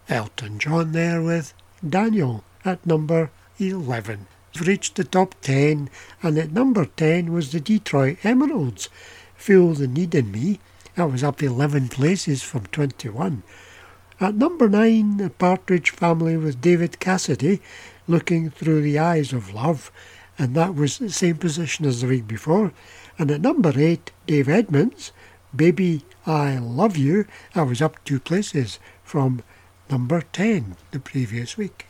Elton John there with Daniel at number 11. We've reached the top 10, and at number 10 was the Detroit Emeralds, Feel the Need in Me. That was up 11 places from 21. At number 9, the Partridge Family with David Cassidy, Looking Through the Eyes of Love, and that was the same position as the week before. And at number 8, Dave Edmunds, Baby I Love You. That was up 2 places from number 10 the previous week.